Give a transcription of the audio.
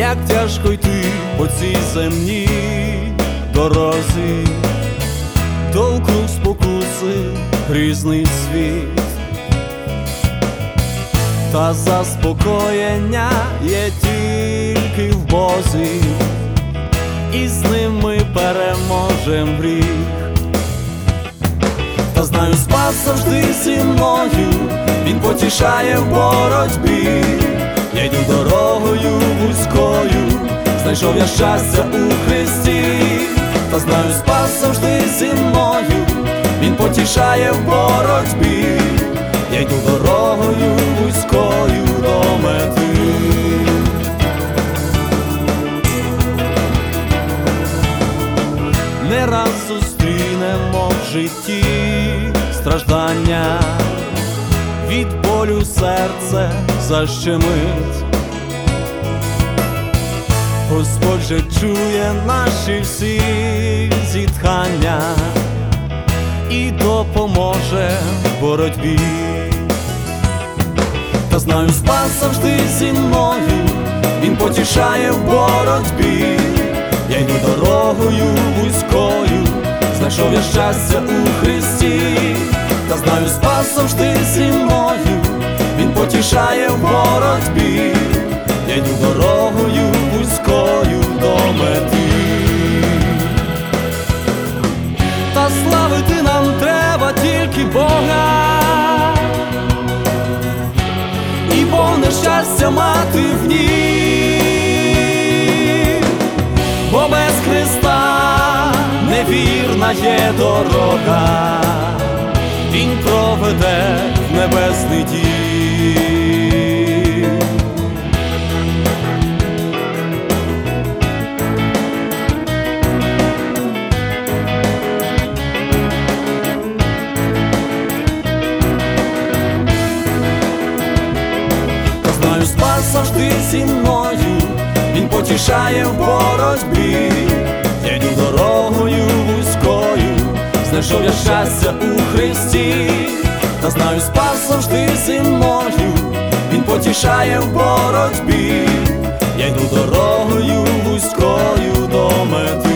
як тяжко йти по цій земній дорозі, довкруг спокуси, грізний світ, та заспокоєння є тільки в Бозі, і з ним ми переможем гріх. Та знаю, спас завжди зі мною, він потішає в боротьбі. Я йду дорогою вузькою, знайшов я щастя у Христі. Та знаю, спас завжди зі мною, він потішає в боротьбі. Я йду дорогою вузькою до мети. Не раз зустрінемо в житті страждання, від болю серце защемить. Господь же чує наші всі зітхання і допоможе в боротьбі. Та знаю, спас завжди зі мною, він потішає в боротьбі. Я йду дорогою вузькою, знайшов я щастя у Христі. Та знаю, спас завжди зі мною, він потішає в боротьбі. Я йду дорогою вузькою до мети. Та славити нам треба тільки Бога, і повне щастя мати в ній. Бо без Христа невірна є дорога, він проведе в небесний дім. Та знаю, спас завжди зі мною, він потішає в боротьбі. Я йду дорогою вузькою, знайшов я щастя у Христі. Та знаю, спас завжди зі мною, він потішає в боротьбі. Я йду дорогою вузькою до мети.